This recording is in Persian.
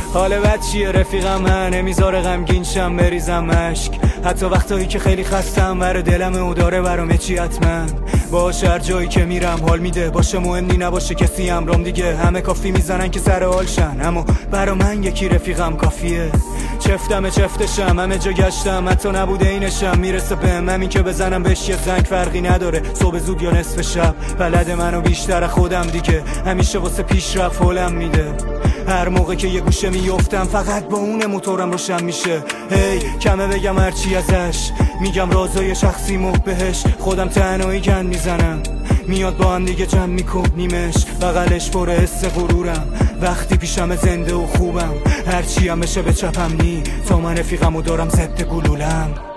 حال بد چیه رفیقم، من نمیذاره غمگین شم بریزم اشک، حتی وقتایی که خیلی خستم بر دلم او داره برام چی حتما باش. هر جایی که میرم حال میده، باشه مهمی نباشه کسی همرام دیگه، همه کافی میزنن که سر حال شن، اما برا من یکی رفیقم کافیه. چفتم چفتشم، همه جا گشتم حتی نبوده اینشم، میرسه بهم همین که بزنم بهش یه زنگ، فرقی نداره صبح زود یا نصف شب، بلد منو بیشتر خودم دیگه، همیشه واسه پیشرفت حالم میده. هر موقع که یه گوشه میفتم فقط با اون موتورم روشن میشه. هی کمه بگم هرچی ازش، میگم رازای شخصیمو بهش، خودم تنهایی گند میزنم، میاد با هم دیگه جمع میکنیمش، بغلش پر حس غرورم، وقتی پیشم زنده و خوبم، هرچی هم بشه به چپم نی، تا من رفیقمو دارم ضد گلولم.